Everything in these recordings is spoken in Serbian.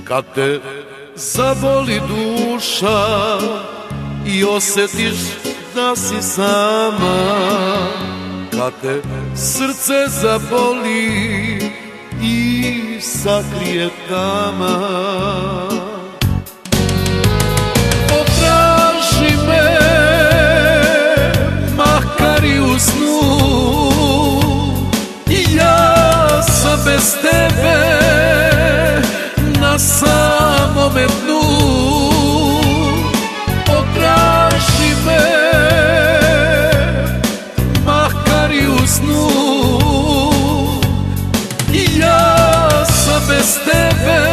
Kad te zaboli duša i osjetiš da si sama, kad te srce zaboli i sakrije tama, potraži me, makar i u snu, i ja sam bez tebe na samome dnu. Potraži me, makar i u snu, i ja sam bez tebe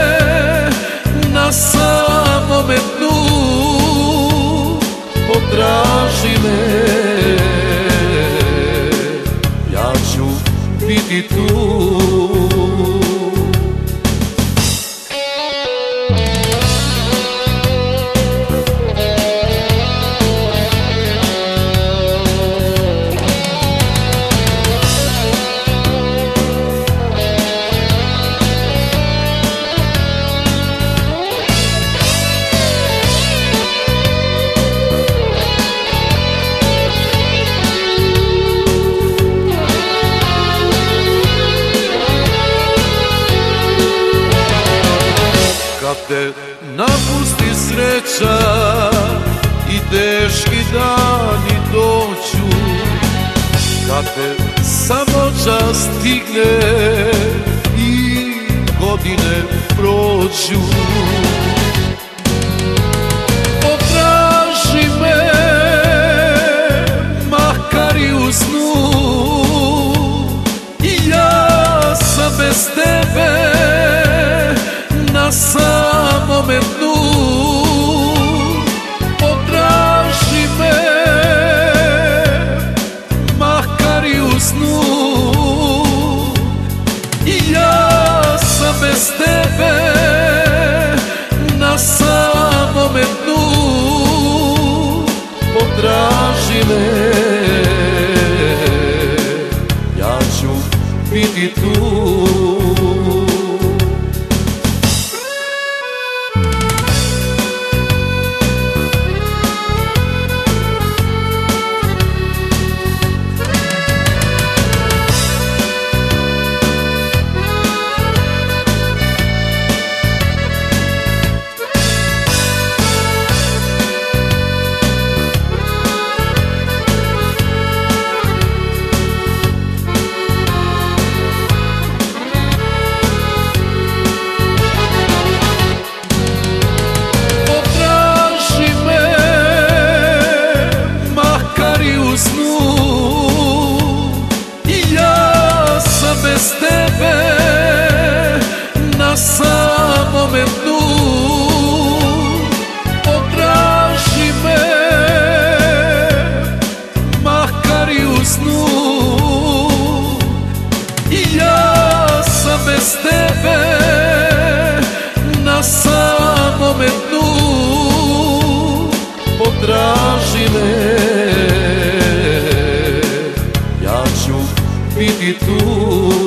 na samome dnu. Potraži me, ja ću biti tu. Kad te napusti sreća i teški dani dođu, kad te samoća stigne i godine prođu, potraži me, makar i u snu, i ja sam bez tebe na samome dnu. Potraži me, makar i u snu, i ja sam bez tebe na samome dnu. Potraži me, ja ću biti tu. Bez tebe na samome dnu. Potraži me, makar i u snu, i ja sam bez tebe na samome dnu. Potraži me, ja ću biti tu.